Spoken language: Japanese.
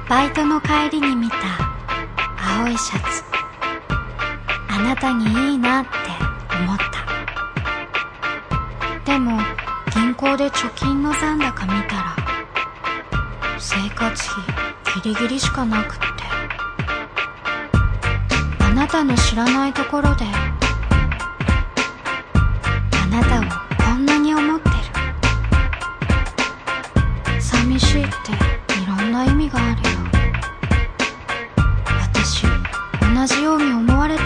バイトの帰りに見た青いシャツ、あなたにいいなって思った。でも銀行で貯金の残高見たら生活費ギリギリしかなくって、あなたの知らないところであなたをこんなに思ってる。寂しいっていろんな意味があるよ。私同じように思われて